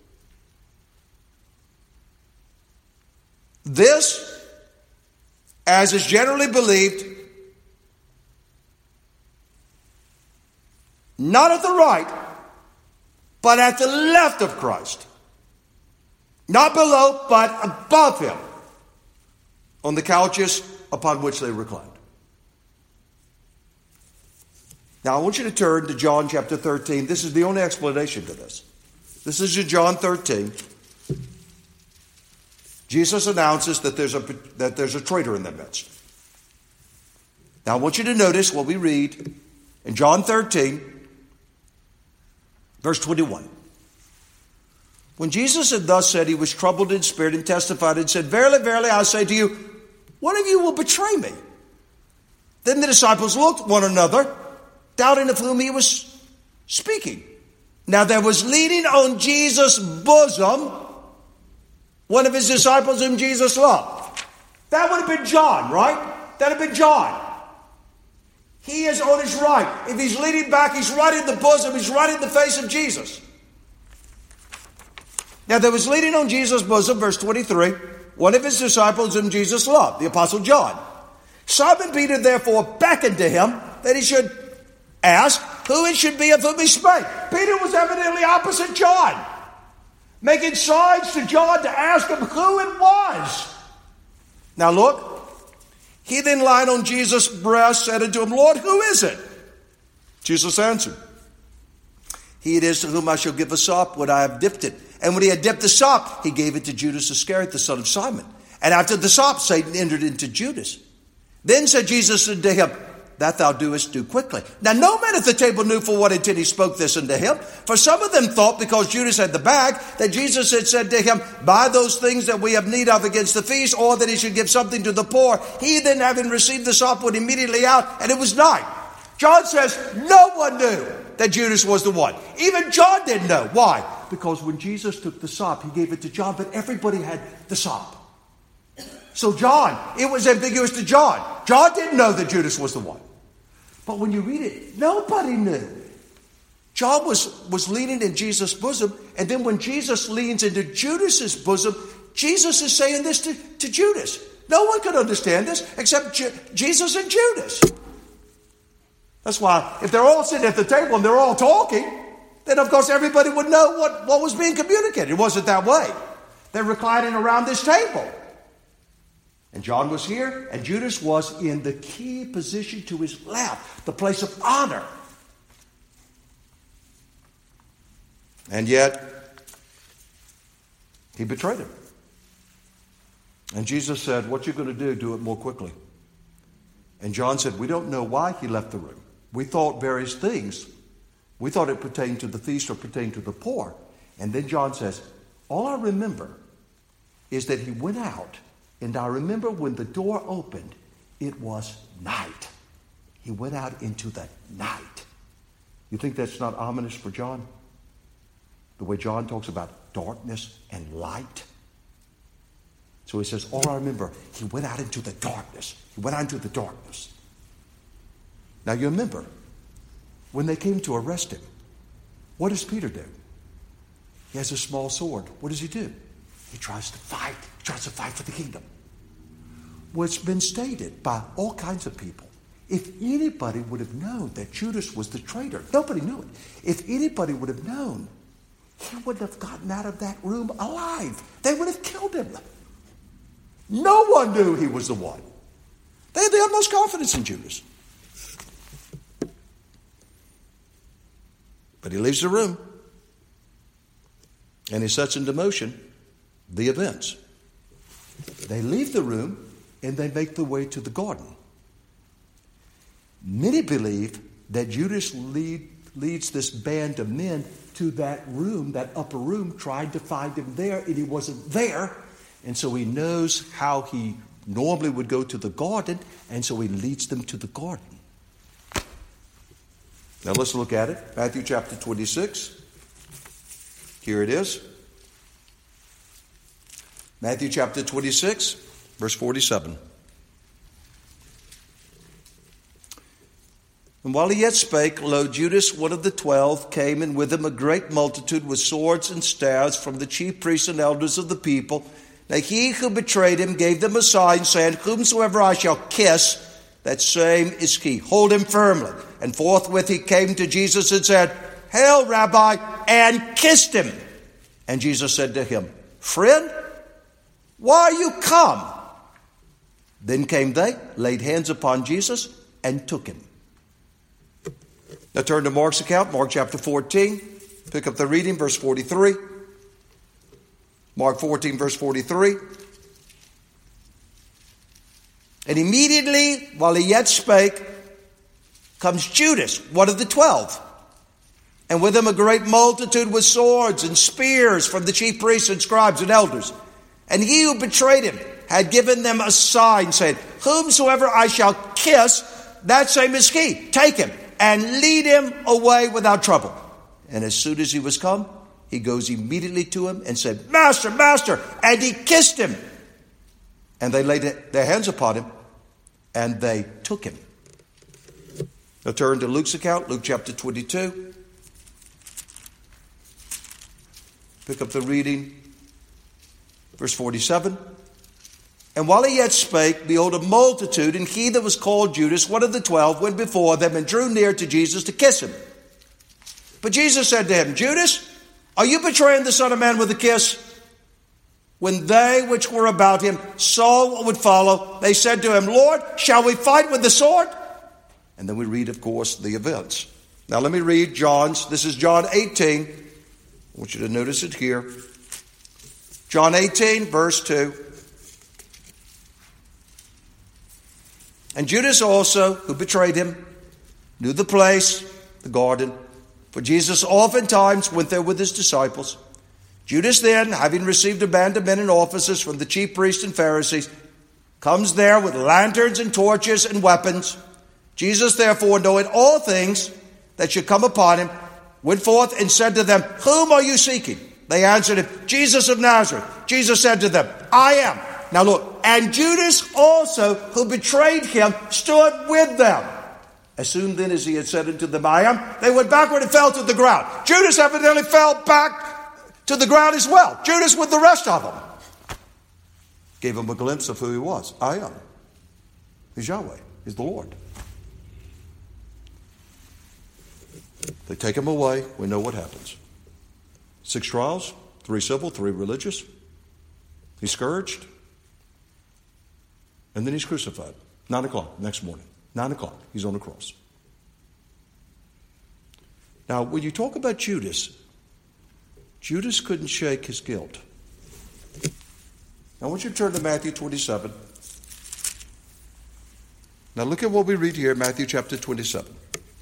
Speaker 1: This, as is generally believed, not at the right, but at the left of Christ. Not below, but above him, on the couches upon which they reclined. Now I want you to turn to John chapter thirteen. This is the only explanation to this. This is in John thirteen. Jesus announces that there's a, that there's a traitor in their midst. Now I want you to notice what we read in John thirteen, verse twenty-one. When Jesus had thus said, he was troubled in spirit and testified and said, Verily, verily, I say to you, one of you will betray me. Then the disciples looked at one another, doubting of whom he was speaking. Now there was leaning on Jesus' bosom one of his disciples whom Jesus loved. That would have been John, right? That would have been John. He is on his right. If he's leaning back, he's right in the bosom. He's right in the face of Jesus. Now there was leaning on Jesus' bosom, verse twenty-three, one of his disciples whom Jesus loved, the apostle John. Simon Peter therefore beckoned to him that he should ask who it should be of whom he spake. Peter was evidently opposite John, making signs to John to ask him who it was. Now look, he then lying on Jesus' breast said unto him, Lord, who is it? Jesus answered, He it is to whom I shall give a sop when I have dipped it. And when he had dipped the sop, he gave it to Judas Iscariot, the son of Simon. And after the sop, Satan entered into Judas. Then said Jesus unto him, That thou doest, do quickly. Now no man at the table knew for what intent he spoke this unto him. For some of them thought, because Judas had the bag, that Jesus had said to him, Buy those things that we have need of against the feast, or that he should give something to the poor. He then, having received the sop, went immediately out, and it was night. John says no one knew that Judas was the one. Even John didn't know. Why? Because when Jesus took the sop, he gave it to John, but everybody had the sop. So John, it was ambiguous to John. John didn't know that Judas was the one. But when you read it, nobody knew. John was, was leaning in Jesus' bosom, and then when Jesus leans into Judas's bosom, Jesus is saying this to, to Judas. No one could understand this except Ju- Jesus and Judas. That's why if they're all sitting at the table and they're all talking, then of course everybody would know what, what was being communicated. It wasn't that way. They're reclining around this table. And John was here, and Judas was in the key position to his left, the place of honor. And yet, he betrayed him. And Jesus said, what you're going to do, do it more quickly. And John said, we don't know why he left the room. We thought various things. We thought it pertained to the feast or pertained to the poor. And then John says, all I remember is that he went out. And I remember when the door opened, it was night. He went out into the night. You think that's not ominous for John? The way John talks about darkness and light. So he says, all I remember, he went out into the darkness. He went out into the darkness. Now you remember, when they came to arrest him, what does Peter do? He has a small sword. What does he do? He tries to fight. He tries to fight for the kingdom. Well, it's been stated by all kinds of people. If anybody would have known that Judas was the traitor, nobody knew it. If anybody would have known, he wouldn't have gotten out of that room alive. They would have killed him. No one knew he was the one. They had the utmost confidence in Judas. But he leaves the room. And he sets into motion the events. They leave the room and they make their way to the garden. Many believe that Judas lead, leads this band of men to that room, that upper room, tried to find him there, and he wasn't there. And so he knows how he normally would go to the garden, and so he leads them to the garden. Now let's look at it. Matthew chapter twenty-six. Here it is. Matthew chapter twenty-six, verse forty-seven. And while he yet spake, lo, Judas, one of the twelve, came, and with him a great multitude with swords and staves from the chief priests and elders of the people. Now he who betrayed him gave them a sign, saying, whomsoever I shall kiss, that same is he. Hold him firmly. And forthwith he came to Jesus and said, Hail, Rabbi, and kissed him. And Jesus said to him, Friend, why are you come? Then came they, laid hands upon Jesus, and took him. Now turn to Mark's account, Mark chapter fourteen. Pick up the reading, verse forty-three. Mark fourteen, verse forty-three. And immediately, while he yet spake, comes Judas, one of the twelve. And with him a great multitude with swords and spears from the chief priests and scribes and elders. And he who betrayed him had given them a sign, saying, Whomsoever I shall kiss, that same is he. Take him and lead him away without trouble. And as soon as he was come, he goes immediately to him and said, Master, Master, and he kissed him. And they laid their hands upon him, and they took him. Now turn to Luke's account, Luke chapter twenty-two. Pick up the reading, verse forty-seven. And while he yet spake, behold, a multitude, and he that was called Judas, one of the twelve, went before them and drew near to Jesus to kiss him. But Jesus said to him, Judas, are you betraying the Son of Man with a kiss? When they which were about him saw what would follow, they said to him, Lord, shall we fight with the sword? And then we read, of course, the events. Now let me read John's. This is John eighteen. I want you to notice it here. John eighteen, verse two. And Judas also, who betrayed him, knew the place, the garden, for Jesus oftentimes went there with his disciples. Judas then, having received a band of men and officers from the chief priests and Pharisees, comes there with lanterns and torches and weapons. Jesus, therefore, knowing all things that should come upon him, went forth and said to them, Whom are you seeking? They answered him, Jesus of Nazareth. Jesus said to them, I am. Now look, and Judas also, who betrayed him, stood with them. As soon then as he had said unto them, I am, they went backward and fell to the ground. Judas evidently fell back to the ground as well. Judas with the rest of them. Gave him a glimpse of who he was. I am. He's Yahweh. He's the Lord. They take him away. We know what happens. Six trials, three civil, three religious. He's scourged. And then he's crucified. Nine o'clock next morning. Nine o'clock. He's on the cross. Now, when you talk about Judas, Judas couldn't shake his guilt. Now I want you to turn to Matthew twenty-seven. Now look at what we read here, Matthew chapter twenty-seven.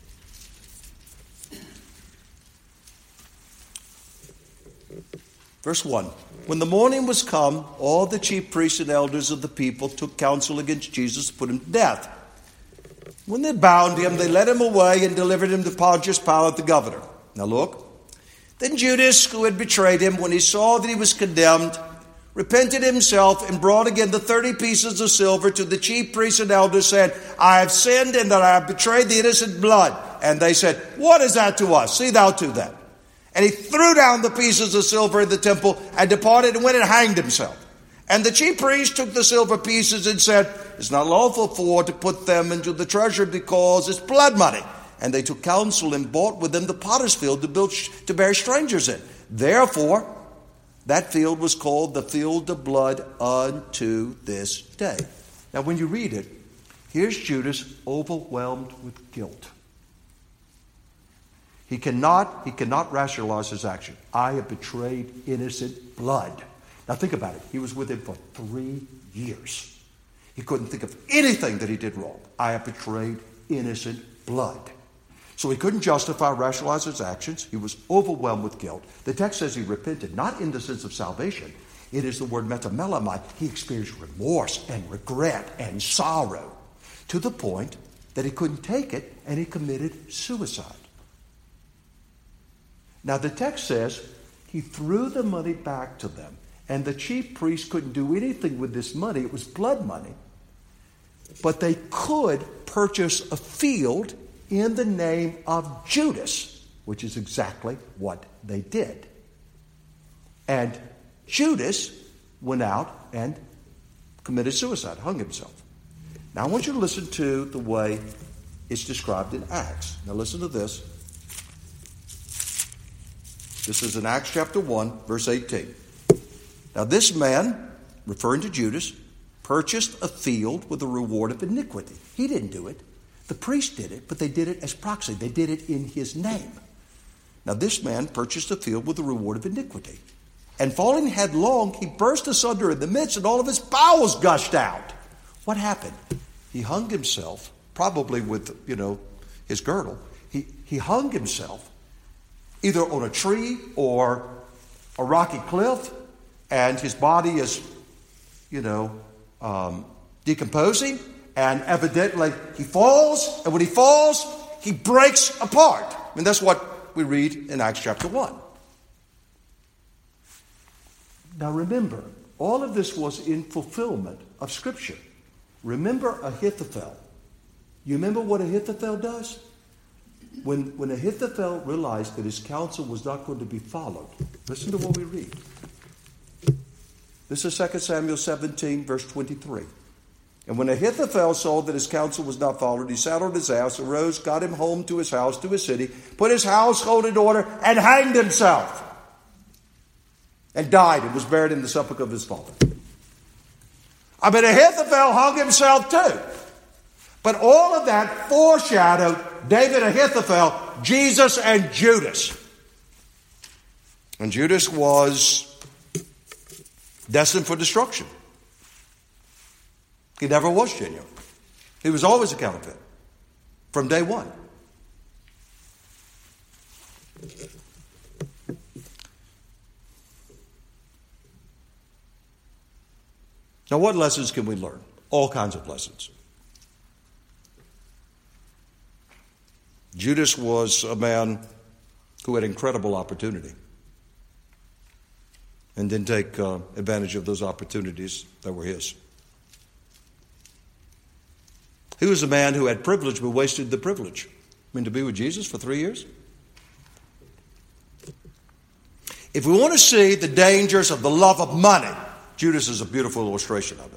Speaker 1: Verse one. When the morning was come, all the chief priests and elders of the people took counsel against Jesus to put him to death. When they bound him, they led him away and delivered him to Pontius Pilate the governor. Now look. Then Judas, who had betrayed him, when he saw that he was condemned, repented himself and brought again the thirty pieces of silver to the chief priests and elders, saying, I have sinned in that I have betrayed the innocent blood. And they said, what is that to us? See thou to that. And he threw down the pieces of silver in the temple and departed and went and hanged himself. And the chief priests took the silver pieces and said, it's not lawful for to put them into the treasure because it's blood money. And they took counsel and bought with them the potter's field to build to bear strangers in. Therefore, that field was called the field of blood unto this day. Now, when you read it, here's Judas overwhelmed with guilt. He cannot, he cannot rationalize his action. I have betrayed innocent blood. Now think about it. He was with him for three years. He couldn't think of anything that he did wrong. I have betrayed innocent blood. So he couldn't justify, rationalize his actions. He was overwhelmed with guilt. The text says he repented, not in the sense of salvation. It is the word metamelamai. He experienced remorse and regret and sorrow to the point that he couldn't take it and he committed suicide. Now the text says he threw the money back to them, and the chief priests couldn't do anything with this money. It was blood money. But they could purchase a field in the name of Judas, which is exactly what they did. And Judas went out and committed suicide, hung himself. Now I want you to listen to the way it's described in Acts. Now listen to this. This is in Acts chapter one, verse eighteen. Now this man, referring to Judas, purchased a field with the reward of iniquity. He didn't do it. The priest did it, but they did it as proxy. They did it in his name. Now this man purchased a field with the reward of iniquity. And falling headlong, he burst asunder in the midst, and all of his bowels gushed out. What happened? He hung himself, probably with, you know, his girdle. He, he hung himself either on a tree or a rocky cliff, and his body is, you know, um, decomposing, and evidently he falls, and when he falls, he breaks apart. I mean, that's what we read in Acts chapter one. Now remember, all of this was in fulfillment of Scripture. Remember Ahithophel. You remember what Ahithophel does? When, when Ahithophel realized that his counsel was not going to be followed, listen to what we read. This is Second Samuel seventeen, verse twenty-three. And when Ahithophel saw that his counsel was not followed, he saddled his ass, arose, got him home to his house, to his city, put his household in order, and hanged himself. And died and was buried in the sepulchre of his father. I mean, Ahithophel hung himself too. But all of that foreshadowed David, Ahithophel, Jesus, and Judas. And Judas was destined for destruction. He never was genuine. He was always a counterfeit from day one. Now, what lessons can we learn? All kinds of lessons. Judas was a man who had incredible opportunity and didn't take uh, advantage of those opportunities that were his. He was a man who had privilege but wasted the privilege. I mean, to be with Jesus for three years? If we want to see the dangers of the love of money, Judas is a beautiful illustration of it.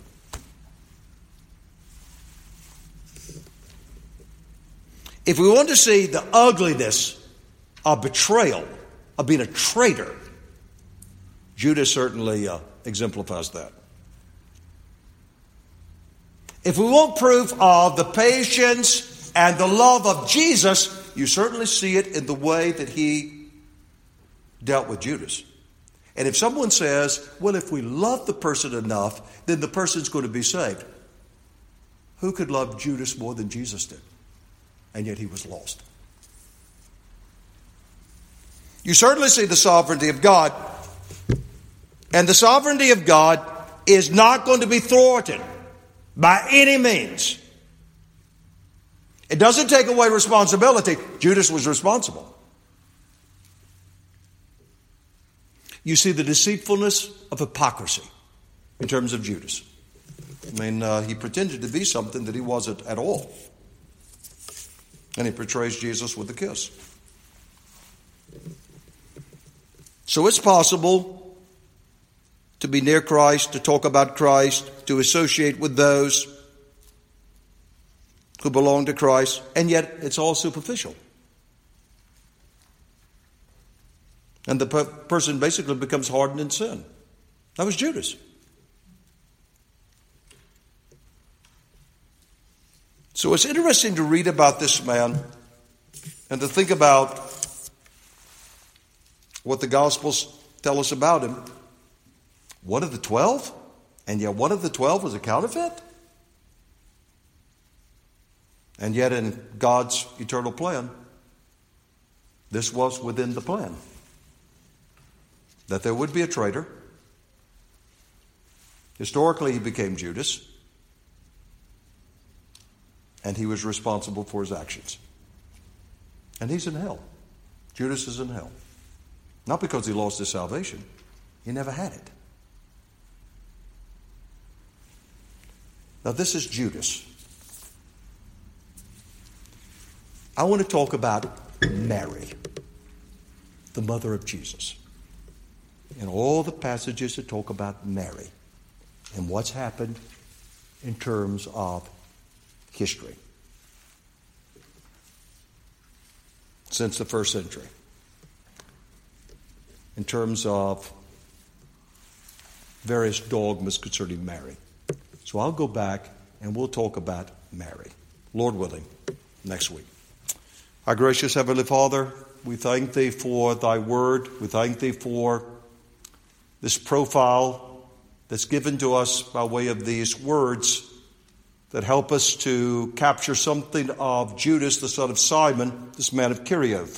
Speaker 1: If we want to see the ugliness of betrayal, of being a traitor, Judas certainly uh, exemplifies that. If we want proof of the patience and the love of Jesus, you certainly see it in the way that he dealt with Judas. And if someone says, well, if we love the person enough, then the person's going to be saved. Who could love Judas more than Jesus did? And yet he was lost. You certainly see the sovereignty of God. And the sovereignty of God is not going to be thwarted by any means. It doesn't take away responsibility. Judas was responsible. You see the deceitfulness of hypocrisy in terms of Judas. I mean, uh, he pretended to be something that he wasn't at all. And he portrays Jesus with a kiss. So it's possible to be near Christ, to talk about Christ, to associate with those who belong to Christ, and yet it's all superficial. And the per- person basically becomes hardened in sin. That was Judas. So it's interesting to read about this man and to think about what the Gospels tell us about him. One of the twelve? And yet one of the twelve was a counterfeit? And yet in God's eternal plan, this was within the plan. That there would be a traitor. Historically, he became Judas. And he was responsible for his actions. And he's in hell. Judas is in hell. Not because he lost his salvation. He never had it. Now this is Judas. I want to talk about Mary, the mother of Jesus. And all the passages that talk about Mary and what's happened in terms of history since the first century, in terms of various dogmas concerning Mary. So I'll go back and we'll talk about Mary, Lord willing, next week. Our gracious Heavenly Father, we thank Thee for Thy word. We thank Thee for this profile that's given to us by way of these words that help us to capture something of Judas, the son of Simon, this man of Kerioth.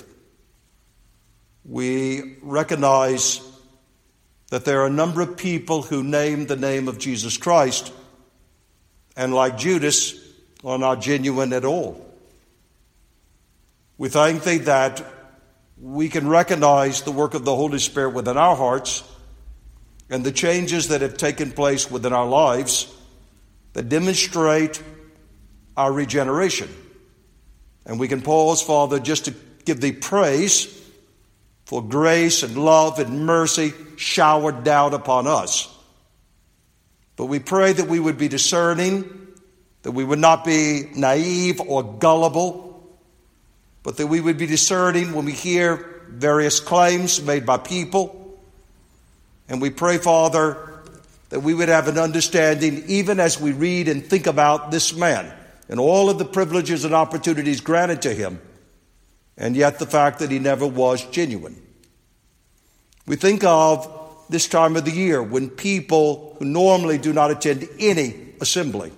Speaker 1: We recognize that there are a number of people who name the name of Jesus Christ, and like Judas, are not genuine at all. We thank Thee that we can recognize the work of the Holy Spirit within our hearts and the changes that have taken place within our lives that demonstrate our regeneration. And we can pause, Father, just to give Thee praise for grace and love and mercy showered down upon us. But we pray that we would be discerning, that we would not be naive or gullible, but that we would be discerning when we hear various claims made by people. And we pray, Father, that we would have an understanding, even as we read and think about this man and all of the privileges and opportunities granted to him, and yet the fact that he never was genuine. We think of this time of the year when people who normally do not attend any assembly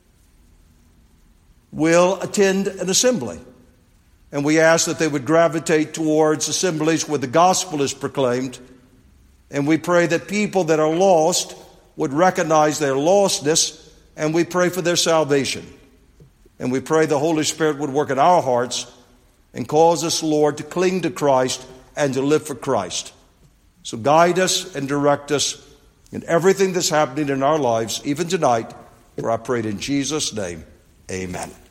Speaker 1: will attend an assembly. And we ask that they would gravitate towards assemblies where the gospel is proclaimed. And we pray that people that are lost would recognize their lostness, and we pray for their salvation. And we pray the Holy Spirit would work in our hearts and cause us, Lord, to cling to Christ and to live for Christ. So guide us and direct us in everything that's happening in our lives, even tonight, for I prayed in Jesus' name. Amen.